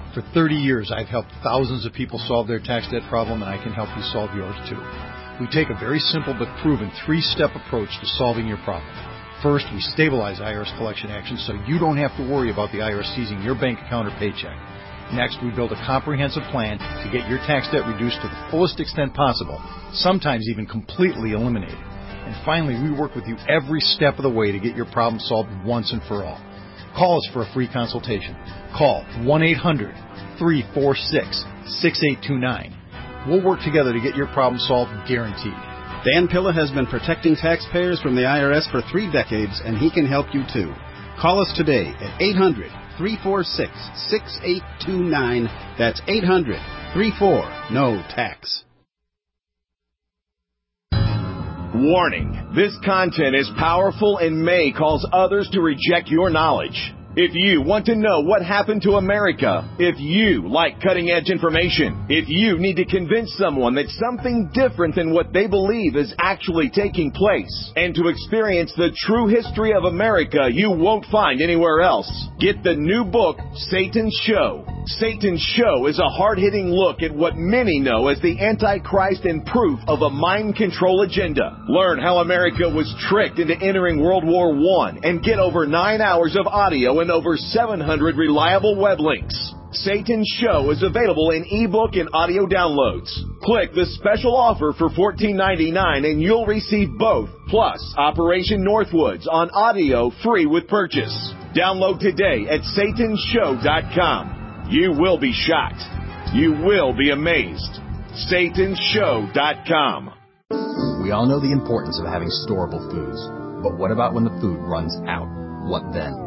For thirty years, I've helped thousands of people solve their tax debt problem, and I can help you solve yours too. We take a very simple but proven three-step approach to solving your problem. First, we stabilize I R S collection actions so you don't have to worry about the I R S seizing your bank account or paycheck. Next, we build a comprehensive plan to get your tax debt reduced to the fullest extent possible, sometimes even completely eliminated. And finally, we work with you every step of the way to get your problem solved once and for all. Call us for a free consultation. Call one eight hundred, three four six, six eight two nine. We'll work together to get your problem solved, guaranteed. Dan Pilla has been protecting taxpayers from the I R S for three decades, and he can help you too. Call us today at eight hundred, three four six, six eight two nine. That's eight hundred, three four, N O tax. Warning, this content is powerful and may cause others to reject your knowledge. If you want to know what happened to America, if you like cutting-edge information, if you need to convince someone that something different than what they believe is actually taking place, and to experience the true history of America you won't find anywhere else, get the new book, Satan's Show. Satan's Show is a hard-hitting look at what many know as the Antichrist and proof of a mind control agenda. Learn how America was tricked into entering World War One and get over nine hours of audio and over seven hundred reliable web links. Satan's Show is available in ebook and audio downloads. Click the special offer for fourteen ninety-nine and you'll receive both, plus Operation Northwoods on audio free with purchase. Download today at Satans Show dot com. You will be shocked. You will be amazed. Satans Show dot com. We all know the importance of having storable foods, but what about when the food runs out? What then?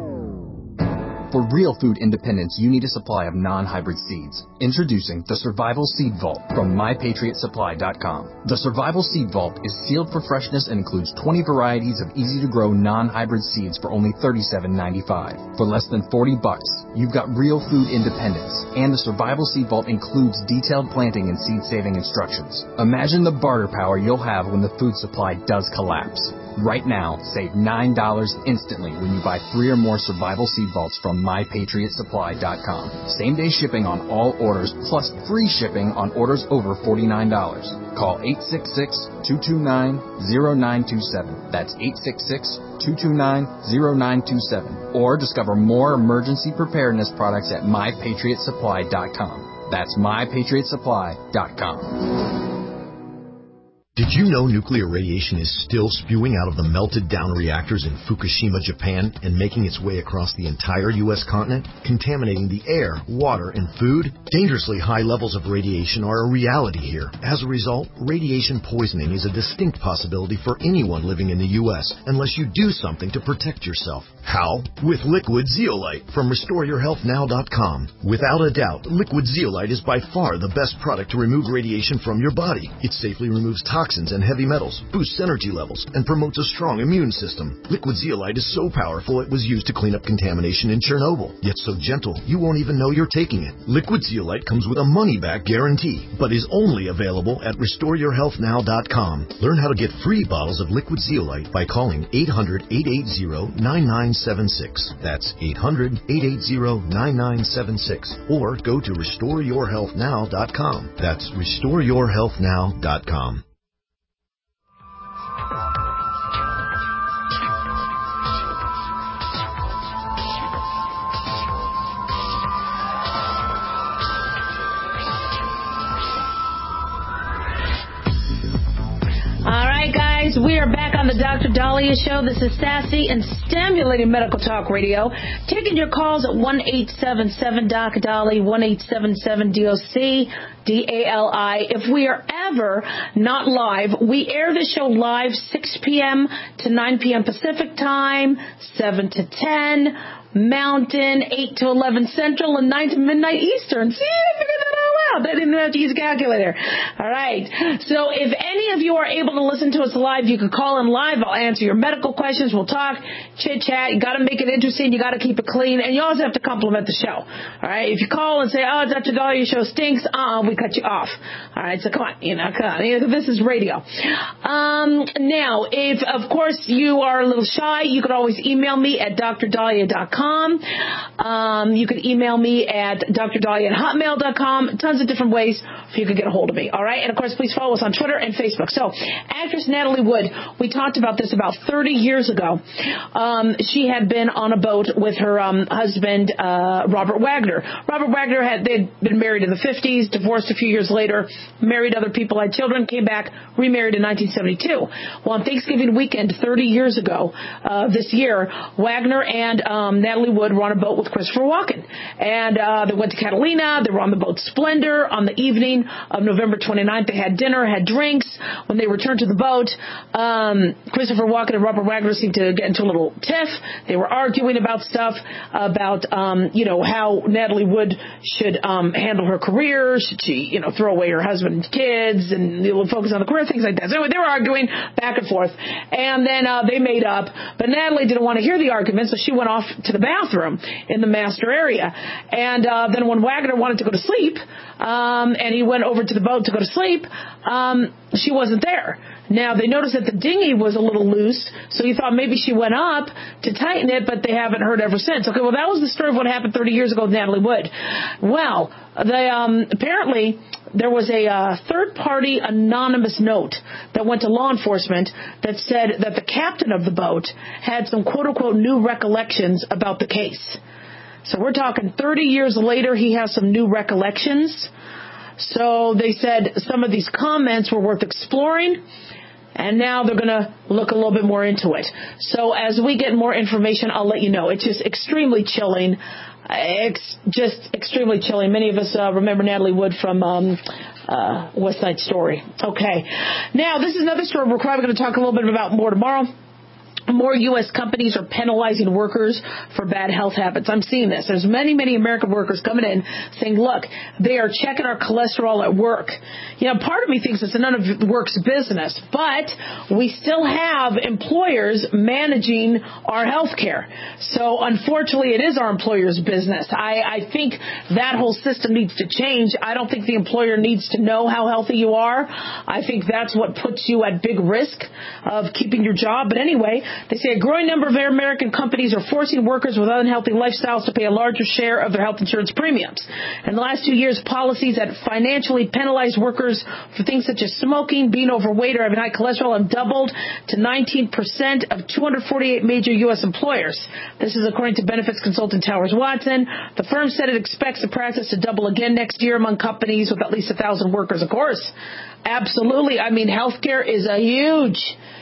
For real food independence, you need a supply of non-hybrid seeds. Introducing the Survival Seed Vault from my patriot supply dot com. The Survival Seed Vault is sealed for freshness and includes twenty varieties of easy-to-grow non-hybrid seeds for only thirty-seven ninety-five. For less than forty bucks, you've got real food independence, and the Survival Seed Vault includes detailed planting and seed-saving instructions. Imagine the barter power you'll have when the food supply does collapse. Right now, save nine dollars instantly when you buy three or more Survival Seed Vaults from my patriot supply dot com. Same-day shipping on all orders, plus free shipping on orders over forty-nine dollars. Call eight six six, two two nine, zero nine two seven. That's eight six six, two two nine, zero nine two seven. Or discover more emergency preparedness products at my patriot supply dot com. That's my patriot supply dot com. Did you know nuclear radiation is still spewing out of the melted down reactors in Fukushima, Japan, and making its way across the entire U S continent, contaminating the air, water, and food? Dangerously high levels of radiation are a reality here. As a result, radiation poisoning is a distinct possibility for anyone living in the U S unless you do something to protect yourself. How? With Liquid Zeolite from restore your health now dot com. Without a doubt, Liquid Zeolite is by far the best product to remove radiation from your body. It safely removes toxins toxins and heavy metals, boosts energy levels, and promotes a strong immune system. Liquid Zeolite is so powerful it was used to clean up contamination in Chernobyl, yet so gentle you won't even know you're taking it. Liquid Zeolite comes with a money-back guarantee, but is only available at restore your health now dot com. Learn how to get free bottles of Liquid Zeolite by calling eight hundred, eight eight zero, nine nine seven six. That's eight hundred, eight eight zero, nine nine seven six. Or go to restore your health now dot com. That's restore your health now dot com. We are back on the Doctor Dahlia Show. This is sassy and stimulating medical talk radio. Taking your calls at one eight seven seven D O C D A L I, one eight seven seven D O C D A L I. If we are ever not live, we air the show live six p.m. to nine p.m. Pacific time, seven to ten Mountain, eight to eleven Central, and nine to midnight Eastern. See, I figured that out wow, they didn't have to use a calculator. All right. So if any of you are able to listen to us live, you can call in live. I'll answer your medical questions. We'll talk, chit-chat. You got to make it interesting. You got to keep it clean. And you also have to compliment the show. All right. If you call and say, oh, Doctor Dahlia, your show stinks, uh-uh, we cut you off. All right. So come on. You know, come on. This is radio. Um, now, if, of course, you are a little shy, you could always email me at d r dahlia dot com. Um, you can email me at d r dahlia at hotmail dot com. Tons of different ways for you to get a hold of me. All right. And, of course, please follow us on Twitter and Facebook. So, actress Natalie Wood, we talked about this about thirty years ago. Um, she had been on a boat with her um, husband, uh, Robert Wagner. Robert Wagner had they'd been married in the fifties, divorced a few years later, married other people, had children, came back, remarried in nineteen seventy-two. Well, on Thanksgiving weekend, thirty years ago, uh, this year, Wagner and um, Natalie Wood were on a boat with Christopher Walken. And uh, they went to Catalina. They were on the boat Splendor. On the evening of November twenty-ninth, they had dinner, had drinks. When they returned to the boat, um, Christopher Walken and Robert Wagner seemed to get into a little tiff. They were arguing about stuff, about, um, you know, how Natalie Wood should um, handle her career. Should she, you know, throw away her husband and kids and you know, focus on the career, things like that. So they were arguing back and forth. And then uh, they made up. But Natalie didn't want to hear the argument, so she went off to the bathroom in the master area. And uh, then when Wagner wanted to go to sleep, um, and he went over to the boat to go to sleep, um, she wasn't there. Now, they noticed that the dinghy was a little loose, so he thought maybe she went up to tighten it, but they haven't heard ever since. Okay, well, that was the story of what happened thirty years ago with Natalie Wood. Well, they, um, apparently there was a uh, third-party anonymous note that went to law enforcement that said that the captain of the boat had some quote-unquote new recollections about the case. So we're talking thirty years later, he has some new recollections. So they said some of these comments were worth exploring, and now they're going to look a little bit more into it. So as we get more information, I'll let you know. It's just extremely chilling. It's just extremely chilling. Many of us uh, remember Natalie Wood from um, uh, West Side Story. Okay. Now, this is another story we're probably going to talk a little bit about more tomorrow. More U S companies are penalizing workers for bad health habits. I'm seeing this. There's many, many American workers coming in saying, look, they are checking our cholesterol at work. You know, part of me thinks it's none of work's business, but we still have employers managing our health care. So, unfortunately, it is our employer's business. I, I think that whole system needs to change. I don't think the employer needs to know how healthy you are. I think that's what puts you at big risk of keeping your job. But anyway, they say a growing number of American companies are forcing workers with unhealthy lifestyles to pay a larger share of their health insurance premiums. In the last two years, policies that financially penalize workers for things such as smoking, being overweight, or having high cholesterol have doubled to nineteen percent of two hundred forty-eight major U S employers. This is according to benefits consultant Towers Watson. The firm said it expects the practice to double again next year among companies with at least one thousand workers. Of course, absolutely. I mean, healthcare is a huge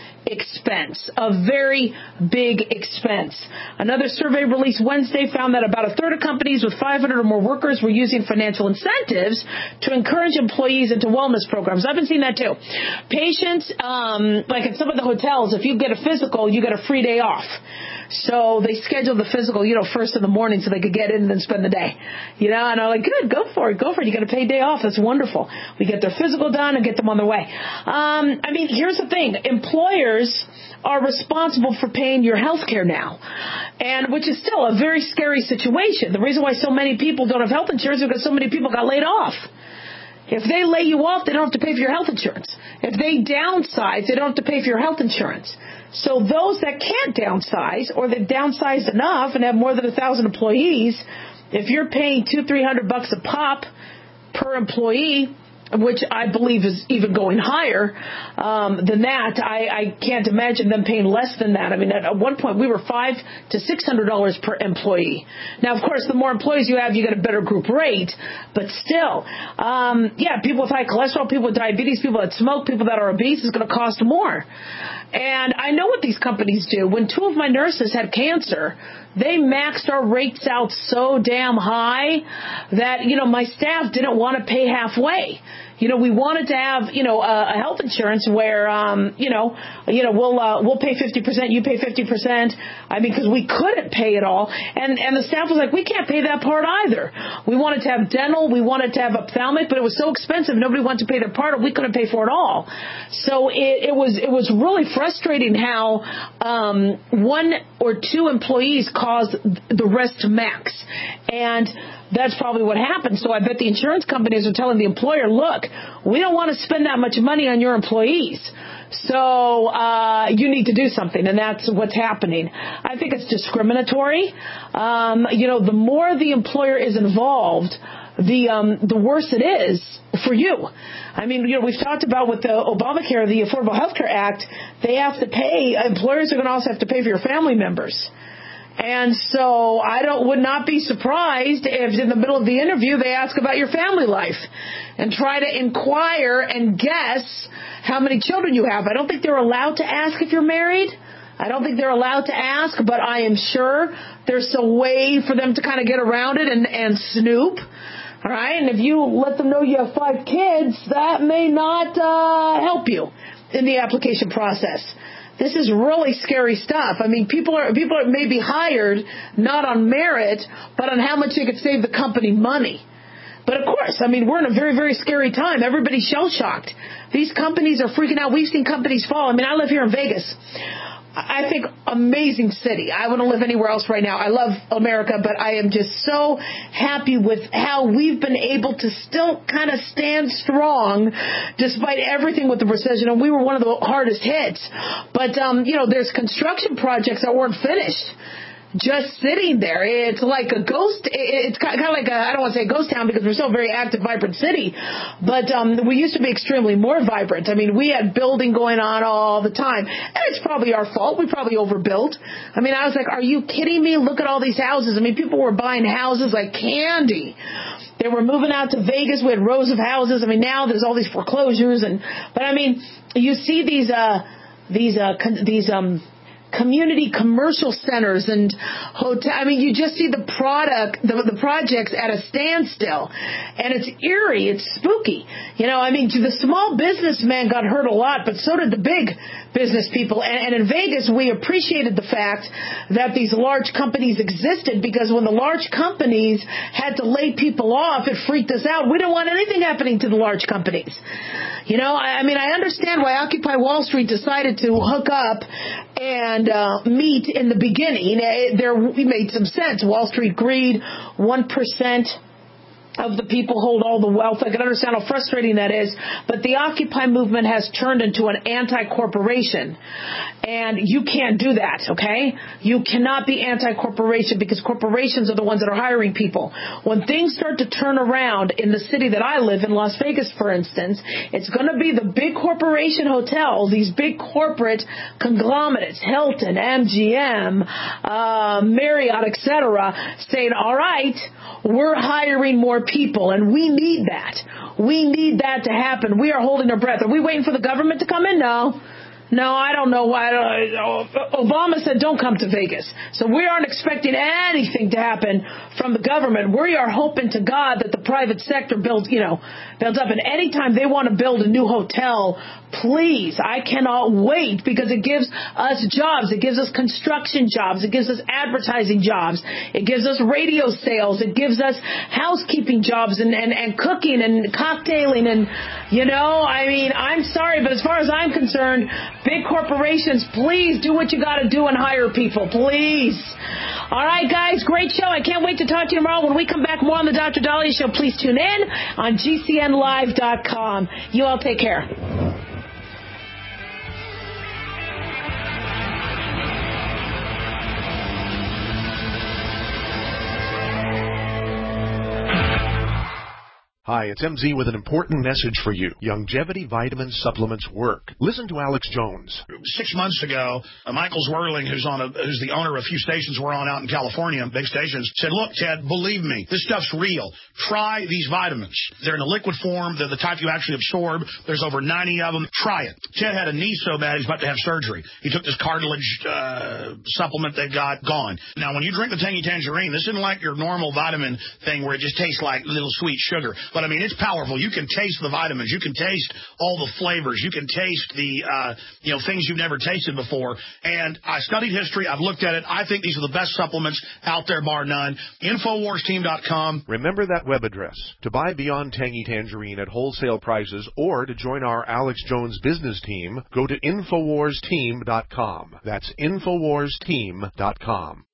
expense, a very big expense. Another survey released Wednesday found that about a third of companies with five hundred or more workers were using financial incentives to encourage employees into wellness programs. I've been seeing that too. Patients, um, like at some of the hotels, if you get a physical, you get a free day off. So they scheduled the physical, you know, first in the morning so they could get in and then spend the day. You know, and I'm like, good, go for it, go for it. You get a paid day off. That's wonderful. We get their physical done and get them on their way. Um, I mean, here's the thing. Employers are responsible for paying your health care now, and which is still a very scary situation. The reason why so many people don't have health insurance is because so many people got laid off. If they lay you off, they don't have to pay for your health insurance. If they downsize, they don't have to pay for your health insurance. So those that can't downsize, or that downsized enough and have more than a thousand employees, if you're paying two, three hundred bucks a pop per employee, which I believe is even going higher um, than that, I, I can't imagine them paying less than that. I mean, at, at one point we were five to six hundred dollars per employee. Now, of course, the more employees you have, you get a better group rate. But still, um, yeah, people with high cholesterol, people with diabetes, people that smoke, people that are obese, is going to cost more. And I know what these companies do. When two of my nurses had cancer, they maxed our rates out so damn high that, you know, my staff didn't want to pay halfway. you know, we wanted to have, you know, a, a health insurance where, um, you know, you know, we'll uh, we'll pay fifty percent, you pay fifty percent. I mean, because we couldn't pay it all, and and the staff was like, we can't pay that part either. We wanted to have dental, we wanted to have ophthalmic, but it was so expensive, nobody wanted to pay their part, or we couldn't pay for it all. So it, it was it was really frustrating how um, one or two employees caused the rest to max, and that's probably what happened. So I bet the insurance companies are telling the employer, look, we don't want to spend that much money on your employees. So uh, you need to do something, and that's what's happening. I think it's discriminatory. Um, you know, the more the employer is involved, the um, the worse it is for you. I mean, you know, we've talked about with the Obamacare, the Affordable Health Care Act, they have to pay, employers are going to also have to pay for your family members. And so I don't would not be surprised if in the middle of the interview they ask about your family life and try to inquire and guess how many children you have. I don't think they're allowed to ask if you're married. I don't think they're allowed to ask, but I am sure there's a way for them to kind of get around it and, and snoop. All right, and if you let them know you have five kids, that may not uh, help you in the application process. This is really scary stuff. I mean, people are people are maybe hired not on merit, but on how much they could save the company money. But of course, I mean, we're in a very, very scary time. Everybody's shell-shocked. These companies are freaking out. We've seen companies fall. I mean, I live here in Vegas. I think amazing city. I wouldn't live anywhere else right now. I love America, but I am just so happy with how we've been able to still kind of stand strong despite everything with the recession. And we were one of the hardest hits. But, um, you know, there's construction projects that weren't finished. Just sitting there. It's like a ghost. It's kind of like a, I don't want to say ghost town because we're still a very active, vibrant city. But um, we used to be extremely more vibrant. I mean, we had building going on all the time. And it's probably our fault. We probably overbuilt. I mean, I was like, are you kidding me? Look at all these houses. I mean, people were buying houses like candy. They were moving out to Vegas. We had rows of houses. I mean, now there's all these foreclosures. And But, I mean, you see these, uh, these, uh, con- these, um, community commercial centers and hotel. I mean, you just see the product, the, the projects at a standstill, and it's eerie. It's spooky. You know, I mean, the small businessman got hurt a lot, but so did the big business people. And, and in Vegas, we appreciated the fact that these large companies existed because when the large companies had to lay people off, it freaked us out. We don't want anything happening to the large companies. You know, I, I mean, I understand why Occupy Wall Street decided to hook up and uh, meet in the beginning. It, there, we made some sense. Wall Street greed, one percent of the people hold all the wealth. I can understand how frustrating that is. But the Occupy movement has turned into an anti-corporation. And you can't do that, okay? You cannot be anti-corporation because corporations are the ones that are hiring people. When things start to turn around in the city that I live in, Las Vegas, for instance, it's going to be the big corporation hotels, these big corporate conglomerates, Hilton, M G M, uh, Marriott, et cetera, saying, all right, we're hiring more people, and we need that. We need that to happen. We are holding our breath. Are we waiting for the government to come in? No. No, I don't know why. Obama said don't come to Vegas. So we aren't expecting anything to happen from the government. We are hoping to God that the private sector builds, you know, builds up. And anytime they want to build a new hotel, please, I cannot wait because it gives us jobs. It gives us construction jobs. It gives us advertising jobs. It gives us radio sales. It gives us housekeeping jobs and, and, and cooking and cocktailing. And, you know, I mean, I'm sorry, but as far as I'm concerned, big corporations, please do what you got to do and hire people, please. All right, guys, great show. I can't wait to talk to you tomorrow. When we come back more on the Doctor Dahlia Show, please tune in on G C N live dot com. You all take care. Hi, it's M Z with an important message for you. Longevity vitamin supplements work. Listen to Alex Jones. Six months ago, uh, Michael Zwerling, who's on a, who's the owner of a few stations we're on out in California, big stations, said, look, Ted, believe me, this stuff's real. Try these vitamins. They're in a liquid form. They're the type you actually absorb. There's over ninety of them. Try it. Ted had a knee so bad he's about to have surgery. He took this cartilage uh, supplement they got, gone. Now, when you drink the Tangy Tangerine, this isn't like your normal vitamin thing where it just tastes like little sweet sugar. But but I mean, it's powerful. You can taste the vitamins. You can taste all the flavors. You can taste the, uh, you know, things you've never tasted before. And I studied history. I've looked at it. I think these are the best supplements out there, bar none. Infowars Team dot com. Remember that web address to buy Beyond Tangy Tangerine at wholesale prices or to join our Alex Jones business team, go to Infowars Team dot com. That's Infowars Team dot com.